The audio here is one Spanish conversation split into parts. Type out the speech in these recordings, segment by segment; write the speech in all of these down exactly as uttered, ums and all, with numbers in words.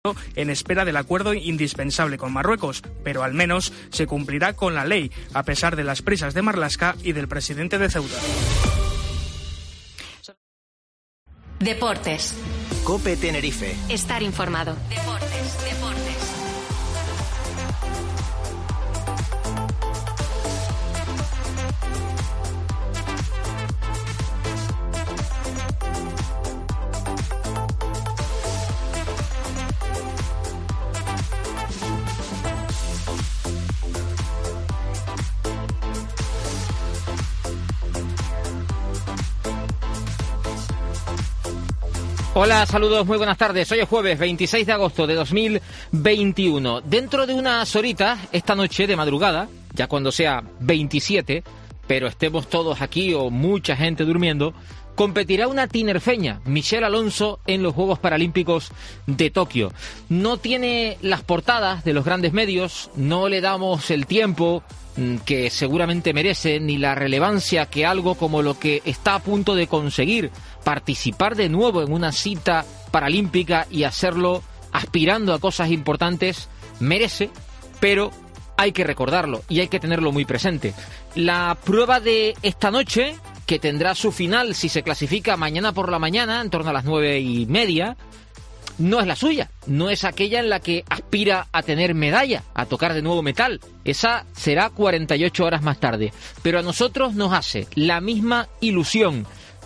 en espera del acuerdo indispensable con Marruecos, pero al menos se cumplirá con la ley, a pesar de las prisas de Marlaska y del presidente de Ceuta. Deportes. COPE Tenerife. Estar informado. Deportes, deportes. Hola, saludos, muy buenas tardes. Hoy es jueves veintiséis de agosto de dos mil veintiuno. Dentro de unas horitas, esta noche de madrugada, ya cuando sea veintisiete, pero estemos todos aquí o mucha gente durmiendo, competirá una tinerfeña, Michelle Alonso, en los Juegos Paralímpicos de Tokio. No tiene las portadas de los grandes medios, no le damos el tiempo que seguramente merece, ni la relevancia que algo como lo que está a punto de conseguir, participar de nuevo en una cita paralímpica y hacerlo aspirando a cosas importantes, merece, pero hay que recordarlo y hay que tenerlo muy presente. La prueba de esta noche, que tendrá su final si se clasifica mañana por la mañana, en torno a las nueve y media, no es la suya, no es aquella en la que aspira a tener medalla, a tocar de nuevo metal. Esa será cuarenta y ocho horas más tarde. Pero a nosotros nos hace la misma ilusión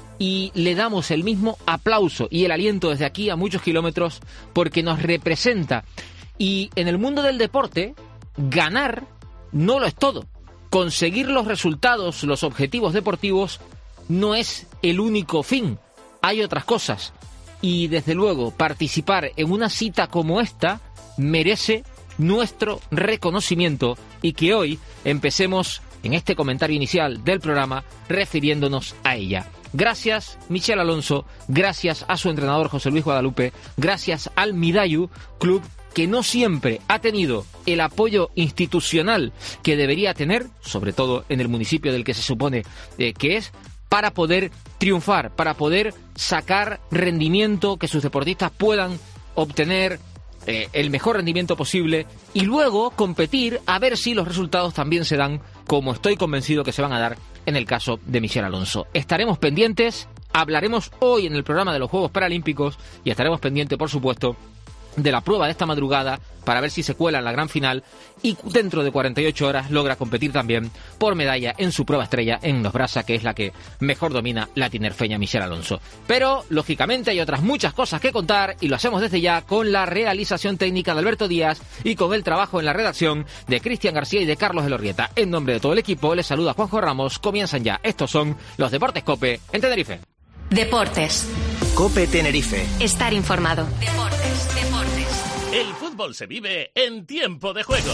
y le damos el mismo aplauso y el aliento desde aquí a muchos kilómetros porque nos representa. Y en el mundo del deporte, ganar no lo es todo. Conseguir los resultados, los objetivos deportivos, no es el único fin. Hay otras cosas. Y desde luego, participar en una cita como esta merece nuestro reconocimiento y que hoy empecemos en este comentario inicial del programa refiriéndonos a ella. Gracias, Michelle Alonso, gracias a su entrenador José Luis Guadalupe, gracias al Midayú, club que no siempre ha tenido el apoyo institucional que debería tener, sobre todo en el municipio del que se supone eh, que es, para poder triunfar, para poder sacar rendimiento, que sus deportistas puedan obtener eh, el mejor rendimiento posible y luego competir a ver si los resultados también se dan como estoy convencido que se van a dar en el caso de Michelle Alonso. Estaremos pendientes, hablaremos hoy en el programa de los Juegos Paralímpicos y estaremos pendientes, por supuesto, de la prueba de esta madrugada para ver si se cuela en la gran final y dentro de cuarenta y ocho horas logra competir también por medalla en su prueba estrella en los brasa, que es la que mejor domina la tinerfeña Michelle Alonso. Pero, lógicamente, hay otras muchas cosas que contar y lo hacemos desde ya con la realización técnica de Alberto Díaz y con el trabajo en la redacción de Cristian García y de Carlos Elorrieta. En nombre de todo el equipo, les saluda Juanjo Ramos. Comienzan ya. Estos son los Deportes COPE en Tenerife. Deportes. COPE Tenerife. Estar informado. Deportes, deportes. El fútbol se vive en tiempo de juego.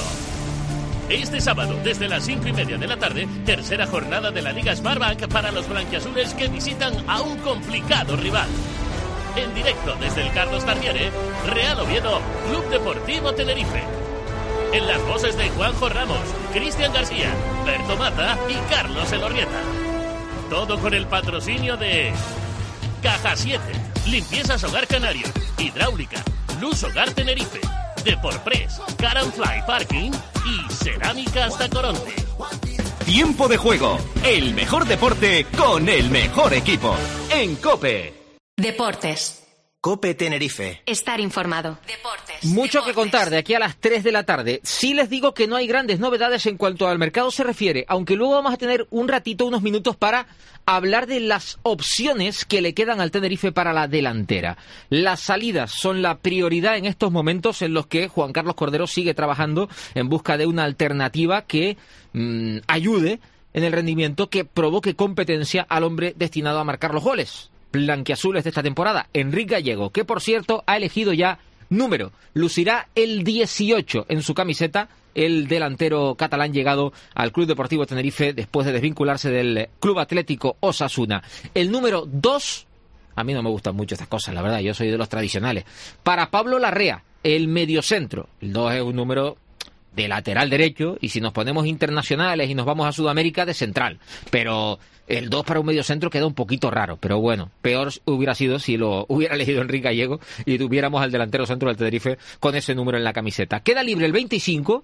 Este sábado, desde las cinco y media de la tarde, tercera jornada de la Liga Smartbank para los blanquiazules que visitan a un complicado rival. En directo desde el Carlos Tartiere, Real Oviedo, Club Deportivo Tenerife. En las voces de Juanjo Ramos, Cristian García, Berto Mata y Carlos Elorrieta. Todo con el patrocinio de Caja siete, Limpiezas Hogar Canario, Hidráulica, Luz Hogar Tenerife, Deporpress, Car and Fly Parking y Cerámicas Tacoronte. Tiempo de juego, el mejor deporte con el mejor equipo. En COPE. Deportes. COPE Tenerife. Estar informado. Deportes. Mucho deportes. que contar de aquí a las tres de la tarde. Sí les digo que no hay grandes novedades en cuanto al mercado se refiere, aunque luego vamos a tener un ratito, unos minutos para hablar de las opciones que le quedan al Tenerife para la delantera. Las salidas son la prioridad en estos momentos en los que Juan Carlos Cordero sigue trabajando en busca de una alternativa que mmm, ayude en el rendimiento, que provoque competencia al hombre destinado a marcar los goles blanquiazules de esta temporada, Enrique Gallego, que por cierto ha elegido ya número, lucirá el dieciocho en su camiseta, el delantero catalán llegado al Club Deportivo Tenerife después de desvincularse del Club Atlético Osasuna. El número dos, a mí no me gustan mucho estas cosas, la verdad, yo soy de los tradicionales, para Pablo Larrea, el mediocentro. El dos es un número de lateral derecho, y si nos ponemos internacionales y nos vamos a Sudamérica, de central. Pero el dos para un medio centro queda un poquito raro, pero bueno, peor hubiera sido si lo hubiera elegido Enrique Gallego y tuviéramos al delantero centro del Tenerife con ese número en la camiseta. Queda libre el veinticinco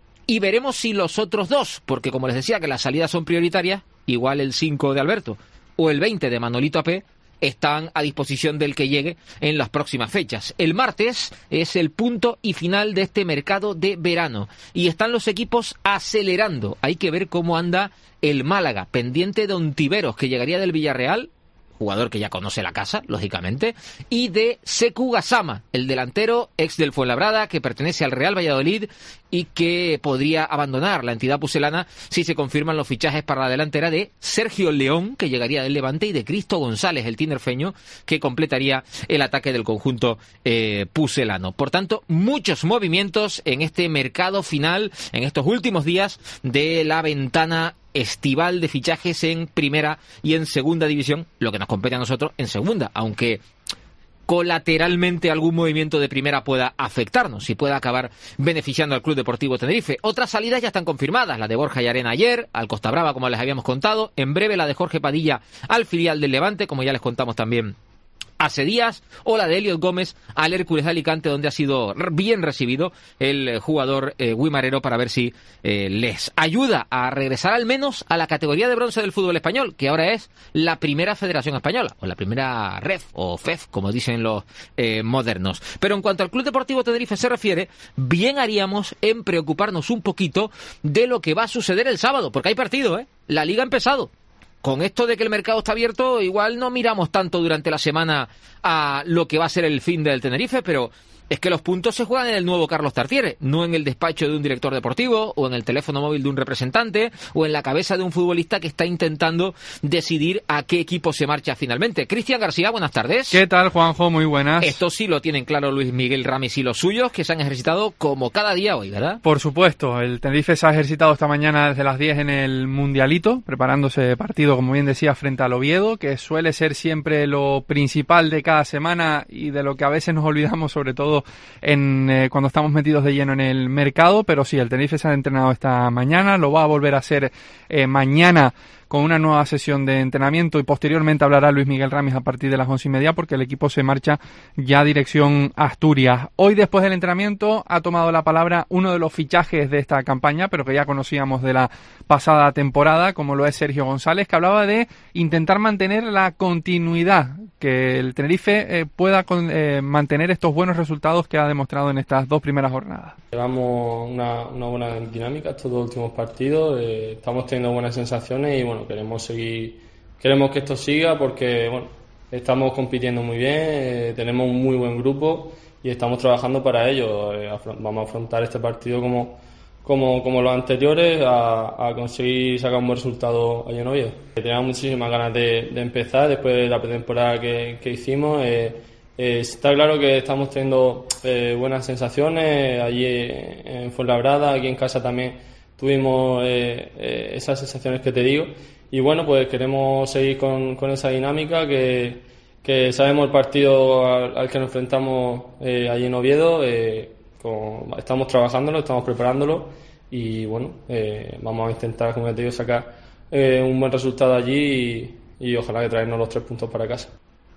y veremos si los otros dos, porque como les decía que las salidas son prioritarias, igual el cinco de Alberto o el veinte de Manolito Apé, están a disposición del que llegue en las próximas fechas. El martes es el punto y final de este mercado de verano y están los equipos acelerando. Hay que ver cómo anda el Málaga, pendiente de Ontiveros, que llegaría del Villarreal, jugador que ya conoce la casa, lógicamente, y de Sekou Gassama, el delantero ex del Fuenlabrada, que pertenece al Real Valladolid y que podría abandonar la entidad pucelana si se confirman los fichajes para la delantera de Sergio León, que llegaría del Levante, y de Cristo González, el tinerfeño, que completaría el ataque del conjunto eh, pucelano. Por tanto, muchos movimientos en este mercado final, en estos últimos días de la ventana estival de fichajes en primera y en segunda división, lo que nos compete a nosotros en segunda, aunque colateralmente algún movimiento de primera pueda afectarnos y pueda acabar beneficiando al Club Deportivo Tenerife. Otras salidas ya están confirmadas, la de Borja Llarena ayer al Costa Brava, como les habíamos contado, en breve la de Jorge Padilla al filial del Levante, como ya les contamos también hace días, o la de Elliot Gómez al Hércules de Alicante, donde ha sido bien recibido el jugador eh, guimarero, para ver si eh, les ayuda a regresar al menos a la categoría de bronce del fútbol español, que ahora es la primera federación española, o la primera R E F, o F E F, como dicen los eh, modernos. Pero en cuanto al Club Deportivo Tenerife se refiere, bien haríamos en preocuparnos un poquito de lo que va a suceder el sábado, porque hay partido, ¿eh? La Liga ha empezado. Con esto de que el mercado está abierto, igual no miramos tanto durante la semana a lo que va a ser el fin del Tenerife, pero es que los puntos se juegan en el nuevo Carlos Tartiere, no en el despacho de un director deportivo, o en el teléfono móvil de un representante, o en la cabeza de un futbolista que está intentando decidir a qué equipo se marcha finalmente. Cristian García, buenas tardes. ¿Qué tal, Juanjo? Muy buenas. Esto sí lo tienen claro Luis Miguel Ramis y los suyos, que se han ejercitado como cada día hoy, ¿verdad? Por supuesto, el Tenerife se ha ejercitado esta mañana desde las diez en el Mundialito, preparándose partido, como bien decía, frente al Oviedo, que suele ser siempre lo principal de cada semana y de lo que a veces nos olvidamos, sobre todo en eh, cuando estamos metidos de lleno en el mercado. Pero sí, el Tenerife se ha entrenado esta mañana, lo va a volver a hacer eh, mañana con una nueva sesión de entrenamiento, y posteriormente hablará Luis Miguel Ramis a partir de las once y media, porque el equipo se marcha ya dirección Asturias. Hoy, después del entrenamiento, ha tomado la palabra uno de los fichajes de esta campaña, pero que ya conocíamos de la pasada temporada, como lo es Sergio González, que hablaba de intentar mantener la continuidad, que el Tenerife eh, pueda con, eh, mantener estos buenos resultados que ha demostrado en estas dos primeras jornadas. Llevamos una, una buena dinámica estos dos últimos partidos, eh, estamos teniendo buenas sensaciones y bueno, queremos seguir, queremos que esto siga, porque bueno, estamos compitiendo muy bien, eh, tenemos un muy buen grupo y estamos trabajando para ello. Eh, vamos a afrontar este partido como, como, como los anteriores, a, a conseguir sacar un buen resultado allí en Oviedo. Teníamos muchísimas ganas de, de empezar después de la pretemporada que, que hicimos. Eh, eh, está claro que estamos teniendo eh, buenas sensaciones allí en Fuenlabrada, aquí en casa también tuvimos eh, eh, esas sensaciones que te digo, y bueno, pues queremos seguir con, con esa dinámica, que, que sabemos el partido al, al que nos enfrentamos eh, allí en Oviedo, eh, con, estamos trabajándolo, estamos preparándolo y bueno, eh, vamos a intentar, como te digo, sacar eh, un buen resultado allí y, y ojalá que traernos los tres puntos para casa.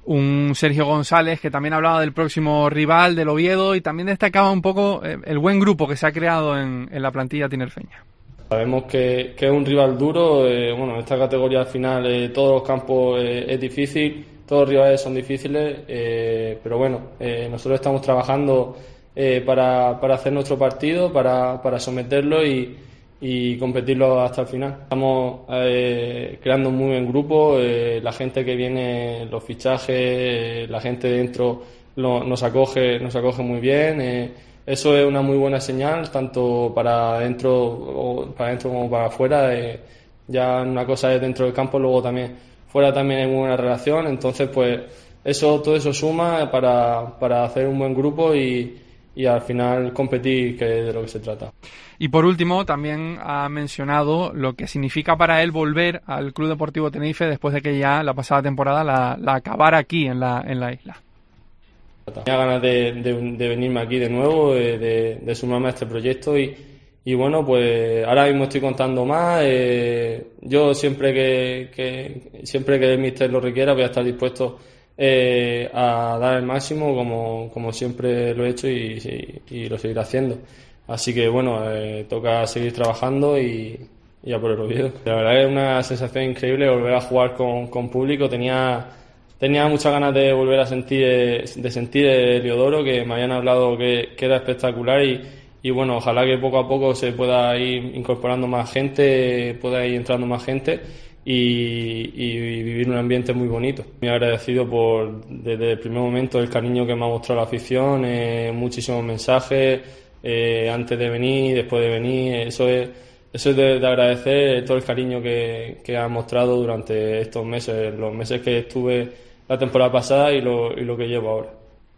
Un Sergio González que también hablaba del próximo rival, del Oviedo, y también destacaba un poco eh, el buen grupo que se ha creado en, en la plantilla tinerfeña. Sabemos que, que es un rival duro, eh, bueno, en esta categoría al final eh, todos los campos eh, es difícil, todos los rivales son difíciles, eh, pero bueno, eh, nosotros estamos trabajando eh, para, para hacer nuestro partido, para, para someterlo y, y competirlo hasta el final. Estamos eh, creando un muy buen grupo, eh, la gente que viene, los fichajes, eh, la gente dentro lo, nos acoge, nos acoge muy bien. Eh, eso es una muy buena señal, tanto para dentro, para dentro como para afuera. Eh, ya una cosa es dentro del campo, luego también fuera también hay muy buena relación. Entonces, pues eso, todo eso suma para, para hacer un buen grupo y, y al final competir, que es de lo que se trata. Y por último, también ha mencionado lo que significa para él volver al Club Deportivo Tenerife después de que ya la pasada temporada la, la acabara aquí en la, en la isla. Tenía ganas de, de, de venirme aquí de nuevo, de, de sumarme a este proyecto y, y bueno, pues ahora mismo estoy contando más. Eh, yo siempre que, que siempre que el míster lo requiera voy a estar dispuesto eh, a dar el máximo, como, como siempre lo he hecho y, y, y lo seguiré haciendo. Así que bueno, eh, toca seguir trabajando y, y a por el Oviedo. La verdad es una sensación increíble volver a jugar con, con público. Tenía tenía muchas ganas de volver a sentir de sentir el Heliodoro, que me habían hablado que, que era espectacular y, y bueno, ojalá que poco a poco se pueda ir incorporando más gente, pueda ir entrando más gente y, y vivir un ambiente muy bonito. Muy agradecido por desde el primer momento el cariño que me ha mostrado la afición, eh, muchísimos mensajes. Eh, antes de venir, después de venir, eso es, eso es de, de agradecer todo el cariño que, que han mostrado durante estos meses, los meses que estuve la temporada pasada y lo, y lo que llevo ahora.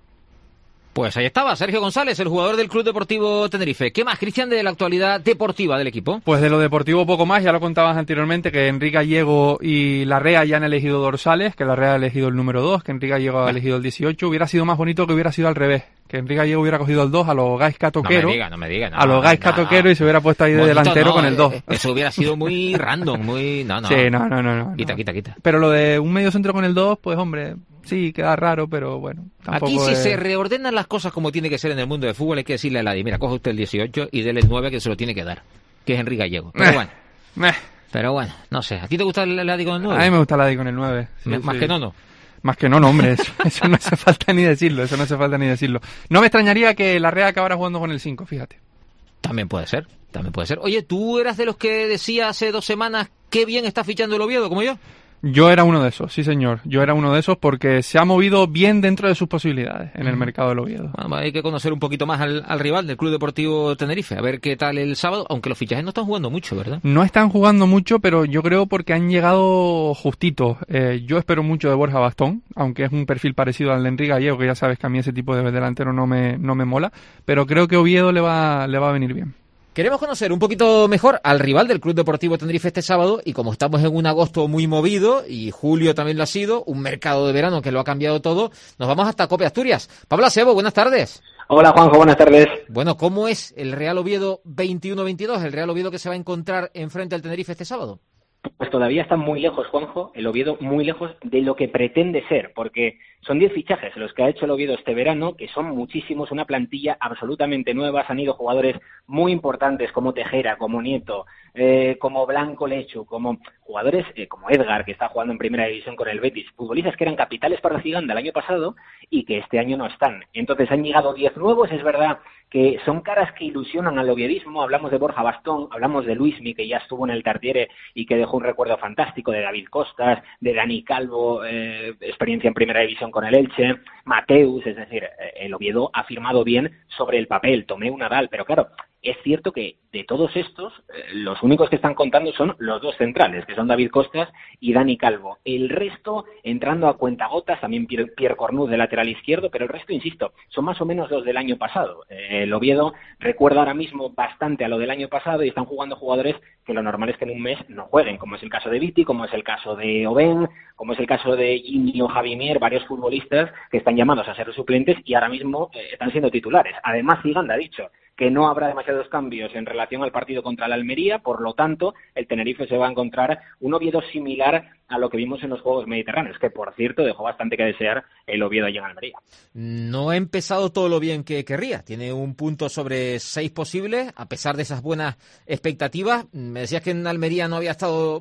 Pues ahí estaba Sergio González, el jugador del Club Deportivo Tenerife. ¿Qué más, Cristian, de la actualidad deportiva del equipo? Pues de lo deportivo poco más, ya lo contabas anteriormente, que Enrique Gallego y Larrea ya han elegido dorsales, que Larrea ha elegido el número dos, que Enrique Gallego ha elegido el dieciocho. Hubiera sido más bonito que hubiera sido al revés, que Enrique Gallego hubiera cogido el dos a los Gaisca Toquero. No me diga, no me diga. No, a los Gaisca no, Toquero no. Y se hubiera puesto ahí de Bonito, delantero no, con el dos. Eso hubiera sido muy random, muy... No, no. Sí, no, no, no. no Quita, no. quita, quita. Pero lo de un medio centro con el dos, pues hombre, sí, queda raro, pero bueno. Aquí si es... se reordenan las cosas como tiene que ser en el mundo del fútbol, hay que decirle a Ladi, mira, coge usted el dieciocho y dele el nueve que se lo tiene que dar, que es Enrique Gallego. Pero Meh, bueno, meh. pero bueno, no sé. ¿A ti te gusta el Ladi con el nueve? A mí me gusta Ladi con el nueve. Sí, M- Más sí. que no, no. Más que no, no, hombre, eso, eso no hace falta ni decirlo, eso no hace falta ni decirlo. No me extrañaría que Larrea acabara jugando con el cinco, fíjate. También puede ser, también puede ser. Oye, ¿tú eras de los que decía hace dos semanas qué bien está fichando el Oviedo, como yo? Yo era uno de esos, sí señor. Yo era uno de esos porque se ha movido bien dentro de sus posibilidades en el mercado del Oviedo. Bueno, hay que conocer un poquito más al, al rival del Club Deportivo Tenerife, a ver qué tal el sábado, aunque los fichajes no están jugando mucho, ¿verdad? No están jugando mucho, pero yo creo porque han llegado justitos. Eh, yo espero mucho de Borja Bastón, aunque es un perfil parecido al de Enrique Gallego, que ya sabes que a mí ese tipo de delantero no me, no me mola, pero creo que Oviedo le va, le va a venir bien. Queremos conocer un poquito mejor al rival del Club Deportivo Tenerife este sábado y como estamos en un agosto muy movido y julio también lo ha sido, un mercado de verano que lo ha cambiado todo, nos vamos hasta Cope Asturias. Pablo Acebo, buenas tardes. Hola Juanjo, buenas tardes. Bueno, ¿cómo es el Real Oviedo veintiuno veintidós, el Real Oviedo que se va a encontrar enfrente al Tenerife este sábado? Pues todavía está muy lejos, Juanjo, el Oviedo muy lejos de lo que pretende ser, porque son diez fichajes los que ha hecho el Oviedo este verano, que son muchísimos, una plantilla absolutamente nueva, han ido jugadores muy importantes como Tejera, como Nieto, eh, como Blanco Lechu, como jugadores eh, como Edgar, que está jugando en Primera División con el Betis, futbolistas que eran capitales para Ciganda el año pasado y que este año no están. Entonces han llegado diez nuevos, es verdad que son caras que ilusionan al oviedismo. Hablamos de Borja Bastón, hablamos de Luismi, que ya estuvo en el Tartiere y que dejó un recuerdo fantástico, de David Costas, de Dani Calvo, eh, experiencia en Primera División con el Elche, Mateus, es decir, el Oviedo ha firmado bien sobre el papel, Tomeu, Nadal, pero claro, es cierto que de todos estos, eh, los únicos que están contando son los dos centrales, que son David Costas y Dani Calvo. El resto, entrando a cuentagotas, también Pierre, Pierre Cornut de lateral izquierdo, pero el resto, insisto, son más o menos los del año pasado. Eh, el Oviedo recuerda ahora mismo bastante a lo del año pasado y están jugando jugadores que lo normal es que en un mes no jueguen, como es el caso de Viti, como es el caso de Oben, como es el caso de Jimmy o Javimier, varios futbolistas que están llamados a ser suplentes y ahora mismo eh, están siendo titulares. Además, Ciganda ha dicho que no habrá demasiados cambios en relación al partido contra la Almería, por lo tanto, el Tenerife se va a encontrar un Oviedo similar a lo que vimos en los Juegos Mediterráneos, que por cierto dejó bastante que desear el Oviedo allí en Almería. No ha empezado todo lo bien que querría, tiene un punto sobre seis posibles, a pesar de esas buenas expectativas. Me decías que en Almería no había estado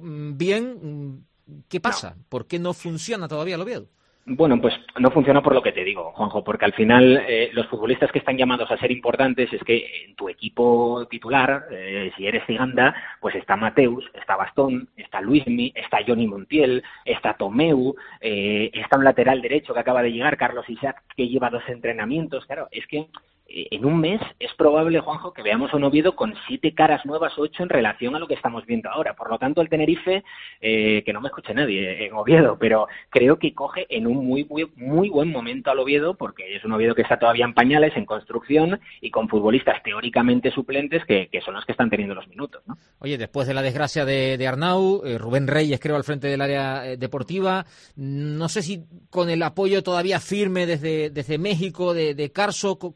bien, ¿qué pasa? No. ¿Por qué no funciona todavía el Oviedo? Bueno, pues no funciona por lo que te digo, Juanjo, porque al final eh, los futbolistas que están llamados a ser importantes es que en tu equipo titular, eh, si eres Ciganda, pues está Mateus, está Bastón, está Luismi, está Johnny Montiel, está Tomeu, eh, está un lateral derecho que acaba de llegar, Carlos Isaac, que lleva dos entrenamientos. Claro, es que en un mes es probable, Juanjo, que veamos a un Oviedo con siete caras nuevas, ocho en relación a lo que estamos viendo ahora. Por lo tanto, el Tenerife, eh, que no me escuche nadie en Oviedo, pero creo que coge en un muy, muy, muy buen momento al Oviedo, porque es un Oviedo que está todavía en pañales, en construcción, y con futbolistas teóricamente suplentes que, que son los que están teniendo los minutos, ¿no? Oye, después de la desgracia de, de Arnau, eh, Rubén Reyes, creo, al frente del área eh, deportiva, no sé si con el apoyo todavía firme desde, desde México, de, de Carso, ¿cómo está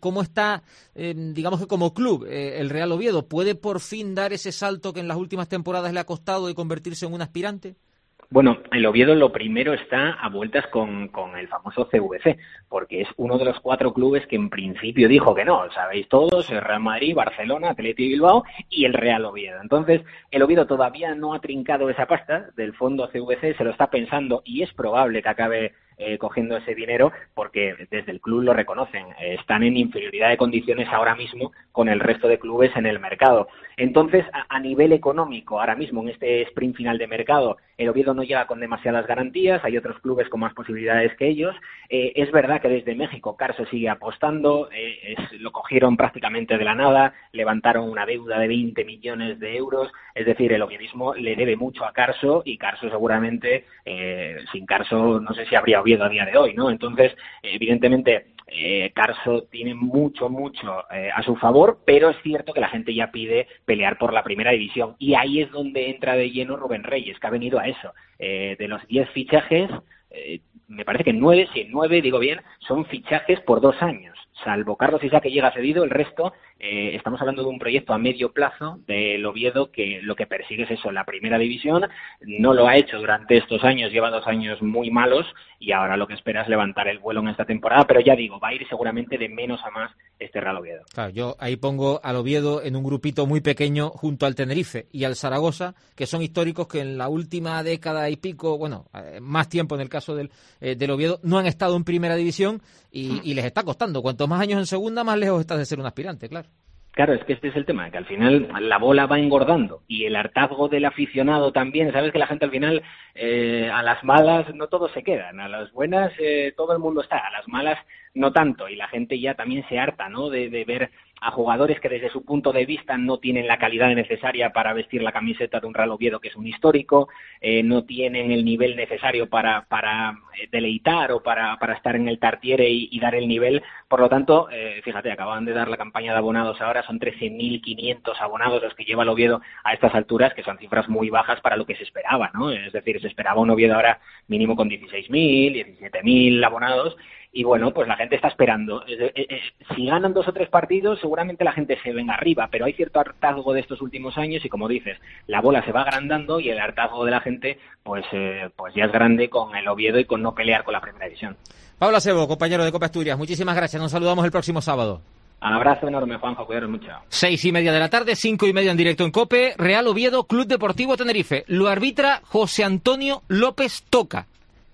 ya, eh, digamos que como club, eh, el Real Oviedo puede por fin dar ese salto que en las últimas temporadas le ha costado y convertirse en un aspirante? Bueno, el Oviedo lo primero está a vueltas con, con el famoso C V C, porque es uno de los cuatro clubes que en principio dijo que no, sabéis todos, el Real Madrid, Barcelona, Athletic Bilbao y el Real Oviedo. Entonces, el Oviedo todavía no ha trincado esa pasta del fondo C V C, se lo está pensando y es probable que acabe Eh, cogiendo ese dinero porque desde el club lo reconocen, eh, están en inferioridad de condiciones ahora mismo con el resto de clubes en el mercado. Entonces, a, a nivel económico, ahora mismo en este sprint final de mercado, el Oviedo no llega con demasiadas garantías, hay otros clubes con más posibilidades que ellos. Eh, es verdad que desde México Carso sigue apostando, eh, es, lo cogieron prácticamente de la nada, levantaron una deuda de veinte millones de euros, es decir, el oviedismo le debe mucho a Carso y Carso seguramente, eh, sin Carso no sé si habría Oviedo a día de hoy, ¿no? Entonces, evidentemente, eh, Carso tiene mucho, mucho eh, a su favor, pero es cierto que la gente ya pide pelear por la primera división y ahí es donde entra de lleno Rubén Reyes, que ha venido a eso. Eh, de los diez fichajes, eh, me parece que nueve, sí, nueve, digo bien, son fichajes por dos años. Salvo Carlos Isaac, que llega cedido, el resto, eh, estamos hablando de un proyecto a medio plazo del Oviedo que lo que persigue es eso, la primera división. No lo ha hecho durante estos años, lleva dos años muy malos y ahora lo que espera es levantar el vuelo en esta temporada, pero ya digo, va a ir seguramente de menos a más este Real Oviedo. Claro, yo ahí pongo al Oviedo en un grupito muy pequeño junto al Tenerife y al Zaragoza, que son históricos que en la última década y pico, bueno, más tiempo en el caso del, eh, del Oviedo, no han estado en primera división y, y les está costando. Cuanto más años en segunda, más lejos estás de ser un aspirante, claro. Claro, es que este es el tema, que al final la bola va engordando y el hartazgo del aficionado también. Sabes que la gente al final, eh, a las malas no todos se quedan, a las buenas eh, todo el mundo está, a las malas no tanto, y la gente ya también se harta, ¿no?, de, de ver a jugadores que desde su punto de vista no tienen la calidad necesaria para vestir la camiseta de un Real Oviedo que es un histórico, eh, no tienen el nivel necesario para, para deleitar o para, para estar en el Tartiere y, y dar el nivel. Por lo tanto, eh, fíjate, acaban de dar la campaña de abonados ahora, son trece mil quinientos abonados los que lleva el Oviedo a estas alturas, que son cifras muy bajas para lo que se esperaba, ¿no? Es decir, se esperaba un Oviedo ahora mínimo con dieciséis mil, diecisiete mil abonados. Y bueno, pues la gente está esperando. Eh, eh, eh, si ganan dos o tres partidos, seguramente la gente se venga arriba, pero hay cierto hartazgo de estos últimos años y, como dices, la bola se va agrandando y el hartazgo de la gente pues eh, pues ya es grande con el Oviedo y con no pelear con la primera división. Pablo Acebo, compañero de Copa Asturias, muchísimas gracias. Nos saludamos el próximo sábado. Abrazo enorme, Juanjo, cuidaros mucho. Seis y media de la tarde, cinco y media en directo en COPE. Real Oviedo, Club Deportivo Tenerife. Lo arbitra José Antonio López Toca,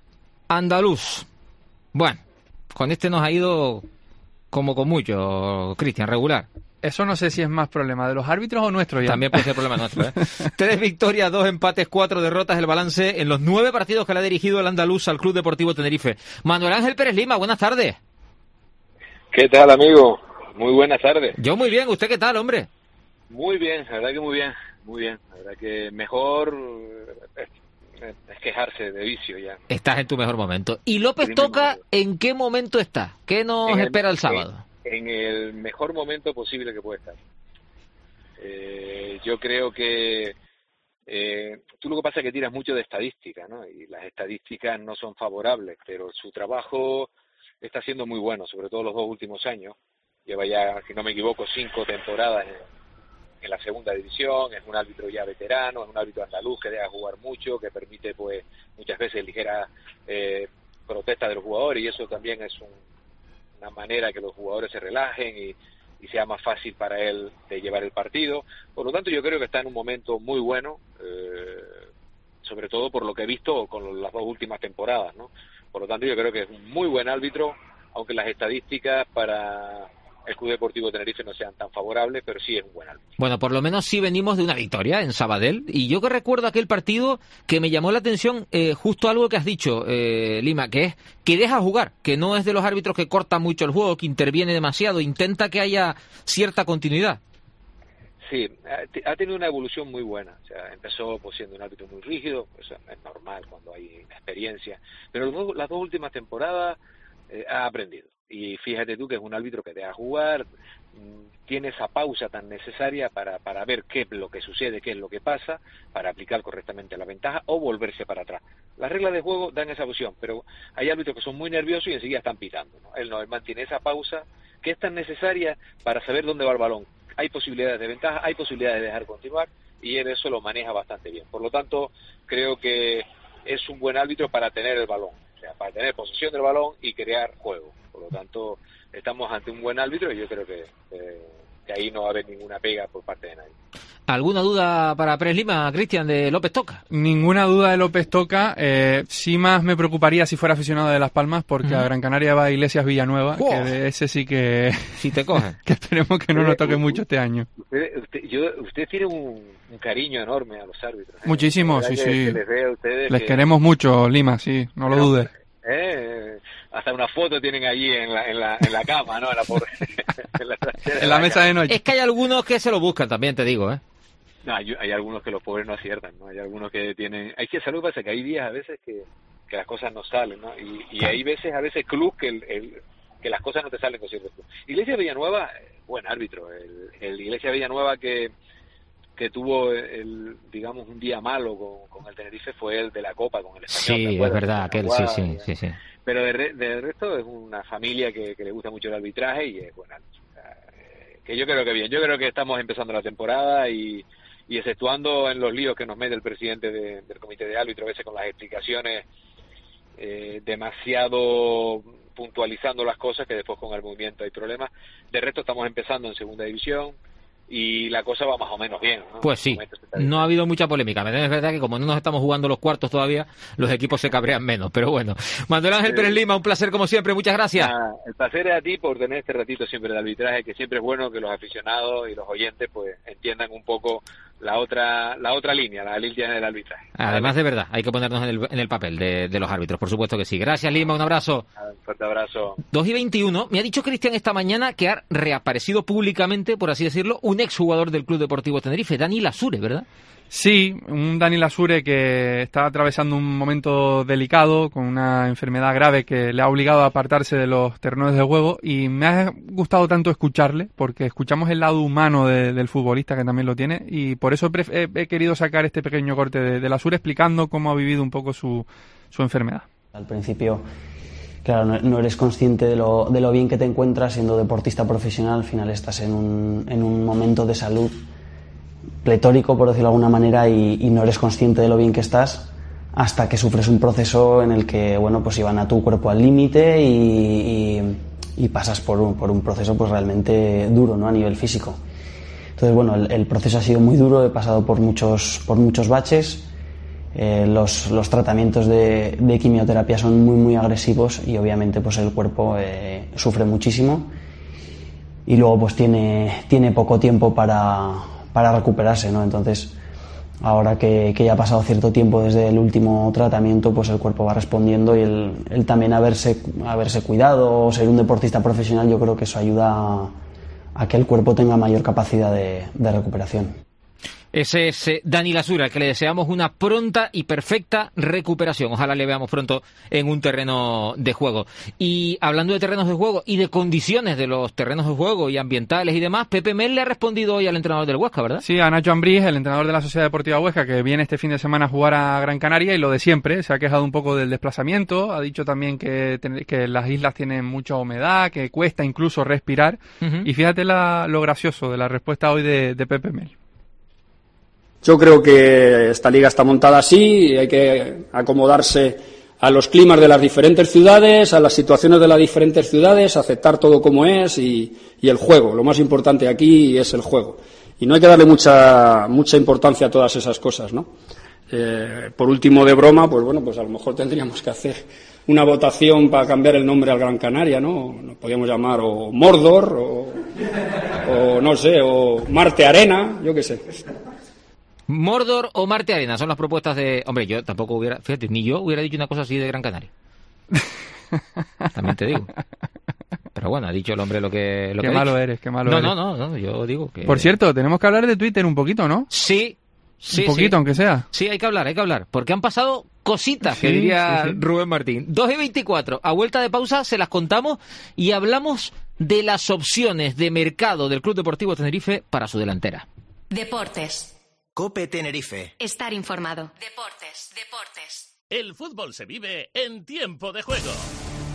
andaluz. Bueno, con este nos ha ido como con mucho, Cristian, regular. Eso no sé si es más problema de los árbitros o nuestro. Ya. También puede ser problema nuestro, ¿eh? Tres victorias, dos empates, cuatro derrotas, el balance en los nueve partidos que le ha dirigido el andaluz al Club Deportivo Tenerife. Manuel Ángel Pérez Lima, buenas tardes. ¿Qué tal, amigo? Muy buenas tardes. Yo muy bien, ¿usted qué tal, hombre? Muy bien, la verdad que muy bien, muy bien. La verdad que mejor es, es quejarse de vicio ya. Estás en tu mejor momento. ¿Y López Primer Toca momento. En qué momento está? ¿Qué nos En el- espera el sábado? En, en el mejor momento posible que puede estar. Eh, yo creo que eh, tú lo que pasa es que tiras mucho de estadística, ¿no? Y las estadísticas no son favorables, pero su trabajo está siendo muy bueno, sobre todo los dos últimos años. Lleva ya, si no me equivoco, cinco temporadas en, en la segunda división, es un árbitro ya veterano, es un árbitro andaluz que deja jugar mucho, que permite pues muchas veces ligera eh, protesta de los jugadores, y eso también es un, una manera que los jugadores se relajen y, y sea más fácil para él de llevar el partido. Por lo tanto, yo creo que está en un momento muy bueno, eh, sobre todo por lo que he visto con las dos últimas temporadas, ¿no? Por lo tanto, yo creo que es un muy buen árbitro, aunque las estadísticas para el Club Deportivo Tenerife no sean tan favorables, pero sí es un buen árbitro. Bueno, por lo menos sí venimos de una victoria en Sabadell, y yo que recuerdo aquel partido que me llamó la atención eh, justo algo que has dicho, eh, Lima, que es que deja jugar, que no es de los árbitros que corta mucho el juego, que interviene demasiado, intenta que haya cierta continuidad. Sí, ha, ha tenido una evolución muy buena. O sea, empezó pues, siendo un árbitro muy rígido, eso es normal cuando hay experiencia, pero los dos, las dos últimas temporadas eh, ha aprendido. Y fíjate tú que es un árbitro que deja jugar, tiene esa pausa tan necesaria para, para ver qué es lo que sucede, qué es lo que pasa, para aplicar correctamente la ventaja o volverse para atrás. Las reglas de juego dan esa opción, pero hay árbitros que son muy nerviosos y enseguida están pitando, ¿no? Él no, él mantiene esa pausa que es tan necesaria para saber dónde va el balón. Hay posibilidades de ventaja, hay posibilidades de dejar continuar, y él eso lo maneja bastante bien. Por lo tanto, creo que es un buen árbitro para tener el balón, o sea, para tener posesión del balón y crear juego. Por lo tanto, estamos ante un buen árbitro y yo creo que, eh, que ahí no va a haber ninguna pega por parte de nadie. ¿Alguna duda para Pérez Lima, Cristian, de López Toca? Ninguna duda de López Toca. Eh, sí más me preocuparía si fuera aficionado de Las Palmas, porque uh-huh. a Gran Canaria va Iglesias Villanueva, oh. que de ese sí que... Si te coge. que esperemos que no nos toque mucho este año. Usted, usted, yo, usted tiene un, un cariño enorme a los árbitros. ¿eh? Muchísimo, sí, que, sí. Que les veo a ustedes les que... queremos mucho, Lima, sí, no lo dudes. Eh, hasta una foto tienen allí en la, en la, en la cama, ¿no? En la, por... en la, en la mesa de noche. Es que hay algunos que se lo buscan también, te digo, ¿eh? No, hay, hay algunos que los pobres no aciertan, ¿no? Hay algunos que tienen... Hay que saber qué pasa, que hay días a veces que, que las cosas no salen, ¿no? Y, y hay veces, a veces, club que el, el, que las cosas no te salen con ciertos clubes. Iglesias Villanueva, buen árbitro. El, el Iglesias Villanueva que, que tuvo, el digamos, un día malo con, con el Tenerife fue el de la Copa, con el Español. Sí, es verdad, aquel, sí, sí, sí, sí. Pero de, re, de resto es una familia que, que le gusta mucho el arbitraje y es buen árbitro. O sea, eh, que yo creo que bien. Yo creo que estamos empezando la temporada y... y exceptuando en los líos que nos mete el presidente de, del comité de árbitros, a veces con las explicaciones eh, demasiado puntualizando las cosas, que después con el movimiento hay problemas. De resto estamos empezando en segunda división y la cosa va más o menos bien, ¿no? Pues sí, no ha habido mucha polémica. Es verdad que como no nos estamos jugando los cuartos todavía, los equipos se cabrean menos, pero bueno. Manuel Ángel sí. Pérez Lima, un placer como siempre, muchas gracias. Ah, el placer es a ti por tener este ratito siempre de arbitraje, que siempre es bueno que los aficionados y los oyentes pues entiendan un poco la otra la otra línea, la línea del arbitraje. Además, de verdad, hay que ponernos en el, en el papel de, de los árbitros, por supuesto que sí. Gracias, Lima, un abrazo. Un fuerte abrazo. dos y veintiuno, me ha dicho Cristian esta mañana que ha reaparecido públicamente, por así decirlo, un exjugador del Club Deportivo Tenerife, Dani Lasure, ¿verdad? Sí, un Dani Lasure que está atravesando un momento delicado con una enfermedad grave que le ha obligado a apartarse de los terrenos de juego, y me ha gustado tanto escucharle porque escuchamos el lado humano de, del futbolista, que también lo tiene, y por eso he, he querido sacar este pequeño corte de, de Lasure explicando cómo ha vivido un poco su, su enfermedad. Al principio, claro, no, no eres consciente de lo, de lo bien que te encuentras siendo deportista profesional. Al final estás en un, en un momento de salud pletórico, por decirlo de alguna manera, y, y no eres consciente de lo bien que estás hasta que sufres un proceso en el que, bueno, pues llevan a tu cuerpo al límite y, y, y pasas por un, por un proceso pues realmente duro, ¿no?, a nivel físico. Entonces, bueno, el, el proceso ha sido muy duro, he pasado por muchos, por muchos baches, eh, los, los tratamientos de, de quimioterapia son muy, muy agresivos y obviamente pues el cuerpo eh, sufre muchísimo y luego pues tiene, tiene poco tiempo para para recuperarse, ¿no? Entonces, ahora que, que ya ha pasado cierto tiempo desde el último tratamiento, pues el cuerpo va respondiendo y el, el también haberse, haberse cuidado o ser un deportista profesional, yo creo que eso ayuda a, a que el cuerpo tenga mayor capacidad de, de recuperación. Ese es eh, Dani Lasure, al que le deseamos una pronta y perfecta recuperación. Ojalá le veamos pronto en un terreno de juego. Y hablando de terrenos de juego y de condiciones de los terrenos de juego y ambientales y demás, Pepe Mel le ha respondido hoy al entrenador del Huesca, ¿verdad? Sí, a Nacho Ambriz, el entrenador de la Sociedad Deportiva Huesca, que viene este fin de semana a jugar a Gran Canaria, y lo de siempre, se ha quejado un poco del desplazamiento, ha dicho también que, que las islas tienen mucha humedad, que cuesta incluso respirar, uh-huh. Y fíjate la, lo gracioso de la respuesta hoy de, de Pepe Mel. Yo creo que esta liga está montada así y hay que acomodarse a los climas de las diferentes ciudades, a las situaciones de las diferentes ciudades, aceptar todo como es y, y el juego. Lo más importante aquí es el juego. Y no hay que darle mucha mucha importancia a todas esas cosas, ¿no? Eh, por último, de broma, pues bueno, pues a lo mejor tendríamos que hacer una votación para cambiar el nombre al Gran Canaria, ¿no? Nos podríamos llamar o Mordor o, o no sé, o Marte Arena, yo qué sé. Mordor o Marte Arena son las propuestas de... Hombre, yo tampoco hubiera... Fíjate, ni yo hubiera dicho una cosa así de Gran Canaria. También te digo. Pero bueno, ha dicho el hombre lo que... Lo qué que malo ha dicho. eres, qué malo no, eres. No, no, no, yo digo que... Por cierto, tenemos que hablar de Twitter un poquito, ¿no? Sí, sí, Un poquito, sí. aunque sea. Sí, hay que hablar, hay que hablar. Porque han pasado cositas, sí, que diría sí, sí. Rubén Martín. dos y veinticuatro, a vuelta de pausa se las contamos y hablamos de las opciones de mercado del Club Deportivo Tenerife para su delantera. Deportes. COPE Tenerife. Estar informado. Deportes, deportes. El fútbol se vive en tiempo de juego.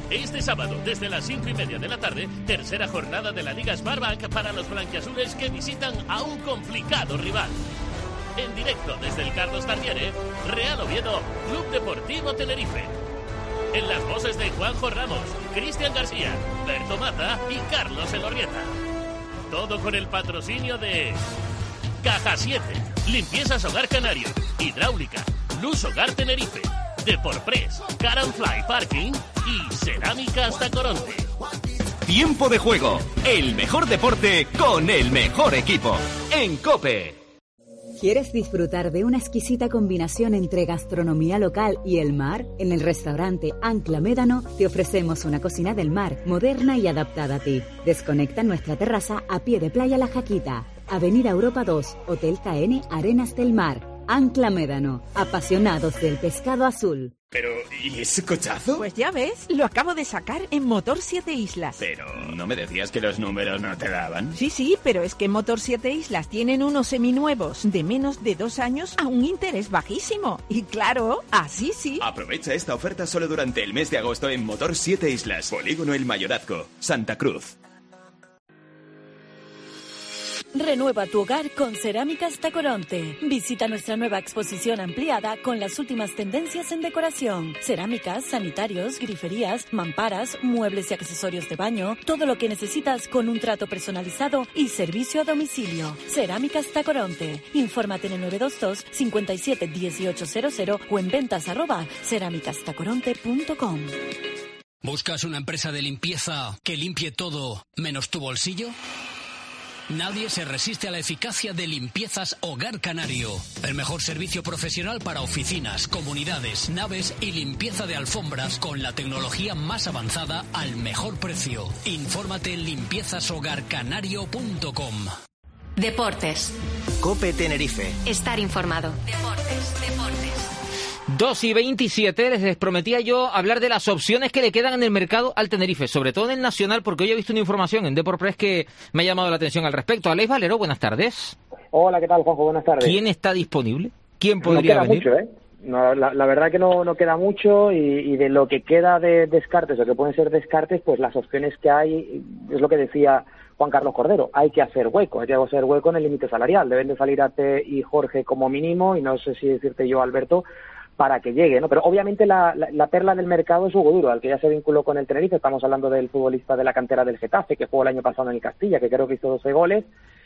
Este sábado, desde las cinco y media de la tarde, tercera jornada de la Liga Smartbank para los blanquiazules que visitan a un complicado rival. En directo desde el Carlos Tartiere, Real Oviedo, Club Deportivo Tenerife. En las voces de Juanjo Ramos, Cristian García, Berto Maza y Carlos Elorrieta. Todo con el patrocinio de Caja siete, Limpiezas Hogar Canario, Hidráulica, Luz Hogar Tenerife, Deporpress, Car and Fly Parking y Cerámicas Tacoronte. Tiempo de juego, el mejor deporte con el mejor equipo. En COPE. ¿Quieres disfrutar de una exquisita combinación entre gastronomía local y el mar? En el restaurante Ancla Médano te ofrecemos una cocina del mar, moderna y adaptada a ti. Desconecta en nuestra terraza a pie de playa La Jaquita. Avenida Europa dos, Hotel K N Arenas del Mar. Ancla Médano, apasionados del pescado azul. Pero, ¿y ese cochazo? Pues ya ves, lo acabo de sacar en Motor siete Islas. Pero, ¿no me decías que los números no te daban? Sí, sí, pero es que en Motor siete Islas tienen unos seminuevos de menos de dos años a un interés bajísimo. Y claro, así sí. Aprovecha esta oferta solo durante el mes de agosto en Motor siete Islas, Polígono El Mayorazgo, Santa Cruz. Renueva tu hogar con Cerámicas Tacoronte. Visita nuestra nueva exposición ampliada con las últimas tendencias en decoración. Cerámicas, sanitarios, griferías, mamparas, muebles y accesorios de baño. Todo lo que necesitas con un trato personalizado y servicio a domicilio. Cerámicas Tacoronte. Infórmate en el nueve dos dos, cinco siete, uno ocho cero cero o en ventas arroba cerámicastacoronte punto com. ¿Buscas una empresa de limpieza que limpie todo menos tu bolsillo? Nadie se resiste a la eficacia de Limpiezas Hogar Canario. El mejor servicio profesional para oficinas, comunidades, naves y limpieza de alfombras con la tecnología más avanzada al mejor precio. Infórmate en limpiezas hogar canario punto com. Deportes. COPE Tenerife. Estar informado. Deportes, deportes. dos y veintisiete, les prometía yo hablar de las opciones que le quedan en el mercado al Tenerife, sobre todo en el Nacional, porque hoy he visto una información en Deporpress que me ha llamado la atención al respecto. Aleix Valero, buenas tardes. Hola, ¿qué tal, Juanjo? Buenas tardes. ¿Quién está disponible? ¿Quién podría no queda venir? Mucho, ¿eh? No, la, la verdad que no, no queda mucho y, y de lo que queda de descartes o que pueden ser descartes, pues las opciones que hay, es lo que decía Juan Carlos Cordero, hay que hacer hueco, hay que hacer hueco en el límite salarial. Deben de salir Ate y Jorge como mínimo y no sé si decirte yo, Alberto, para que llegue, ¿no? Pero obviamente la, la, la perla del mercado es Hugo Duro, al que ya se vinculó con el Tenerife. Estamos hablando del futbolista de la cantera del Getafe, que jugó el año pasado en el Castilla, que creo que hizo doce goles,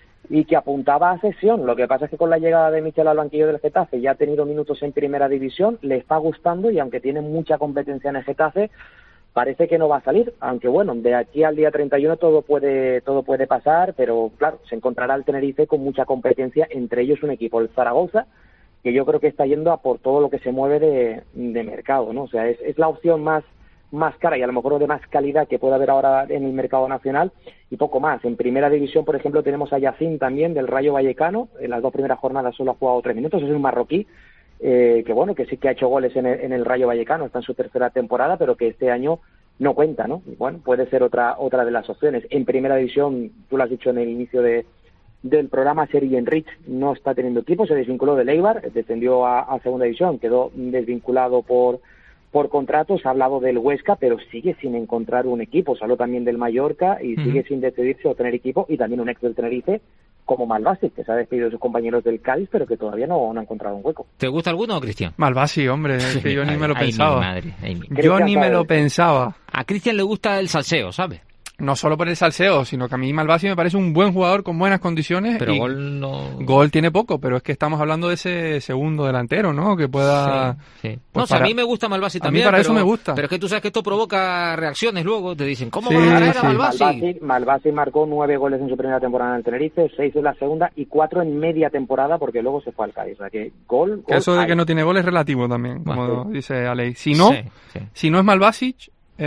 y que apuntaba a cesión. Lo que pasa es que con la llegada de Michel al banquillo del Getafe ya ha tenido minutos en primera división, le está gustando y aunque tiene mucha competencia en el Getafe, parece que no va a salir, aunque bueno, de aquí al día treinta y uno todo puede todo puede pasar, pero claro, se encontrará el Tenerife con mucha competencia, entre ellos un equipo, el Zaragoza, que yo creo que está yendo a por todo lo que se mueve de, de mercado, ¿no? O sea, es, es la opción más más cara y a lo mejor de más calidad que puede haber ahora en el mercado nacional y poco más. En primera división, por ejemplo, tenemos a Yacine también del Rayo Vallecano, en las dos primeras jornadas solo ha jugado tres minutos, es un marroquí, eh, que bueno, que sí que ha hecho goles en el, en el Rayo Vallecano, está en su tercera temporada, pero que este año no cuenta, ¿no? Y bueno, puede ser otra otra de las opciones. En primera división, tú lo has dicho en el inicio de del programa, Sergi Enrich no está teniendo equipo, se desvinculó del Eibar, descendió a, a segunda división, quedó desvinculado por por contrato. Se ha hablado del Huesca, pero sigue sin encontrar un equipo. Se habló también del Mallorca y uh-huh. sigue sin decidirse o tener equipo, y también un ex del Tenerife como Malbasi, que se ha despedido de sus compañeros del Cádiz, pero que todavía no, no ha encontrado un hueco. ¿Te gusta alguno, Cristian? Malbasi, hombre, es que yo ni me lo ay, pensaba. Mi madre, ay, mi... Yo ni me lo pensaba. A Cristian le gusta el salseo, ¿sabes? No solo por el salseo, sino que a mí Malbasi me parece un buen jugador con buenas condiciones. Pero y gol no... Gol tiene poco, pero es que estamos hablando de ese segundo delantero, ¿no? Que pueda... Sí, sí. Pues no, o sea, para... a mí me gusta Malbasi también. A mí para pero... eso me gusta. Pero es que tú sabes que esto provoca reacciones luego. Te dicen, ¿cómo sí, van a traer sí. a Malbasi? Malbasi? Malbasi marcó nueve goles en su primera temporada en el Tenerife, seis en la segunda y cuatro en media temporada porque luego se fue al Cádiz. O sea que gol, gol que eso de hay. que no tiene gol es relativo también, como bueno, dice Aleix. Si no, sí, sí. si no es Malbasi,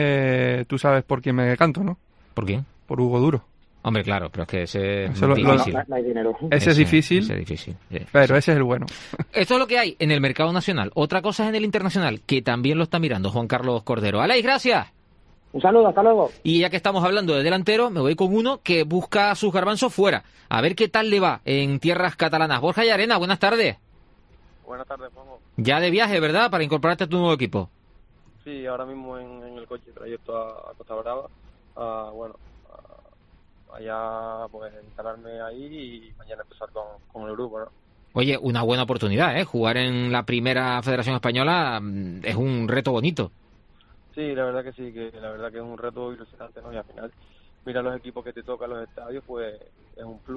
eh, tú sabes por quién me decanto, ¿no? ¿Por quién? Por Hugo Duro. Hombre, claro, pero es que ese es lo, difícil. No, no hay dinero. Ese, ese es difícil, ese es difícil sí, pero sí. ese es el bueno. Esto es lo que hay en el mercado nacional. Otra cosa es en el internacional, que también lo está mirando Juan Carlos Cordero. Aleix, gracias. Un saludo, hasta luego. Y ya que estamos hablando de delantero, me voy con uno que busca sus garbanzos fuera. A ver qué tal le va en tierras catalanas. Borja Llarena, buenas tardes. Buenas tardes, Juanjo. Ya de viaje, ¿verdad? Para incorporarte a tu nuevo equipo. Sí, ahora mismo en, en el coche trayecto a, a Costa Brava, a, bueno, a, allá pues instalarme ahí y mañana empezar con, con el grupo, ¿no? Oye, una buena oportunidad, ¿eh? Jugar en la primera Federación Española es un reto bonito. Sí, la verdad que sí, que la verdad que es un reto ilusionante, ¿no? Y al final, mira los equipos que te tocan, los estadios, pues es un plus.